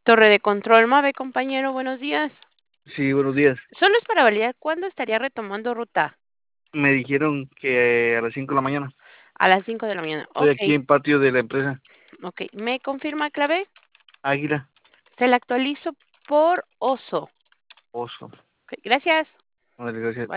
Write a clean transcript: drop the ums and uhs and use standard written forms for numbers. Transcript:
Torre de control, Mave, compañero, buenos días. Sí, buenos días. Solo es para validar cuándo estaría retomando ruta. Me dijeron que a las 5 de la mañana. A las 5 de la mañana. Estoy Ok, aquí en patio de la empresa ok. ¿Me confirma clave? Águila Se la actualizo por oso. Oso. Ok, gracias. Ándale, gracias. Bye.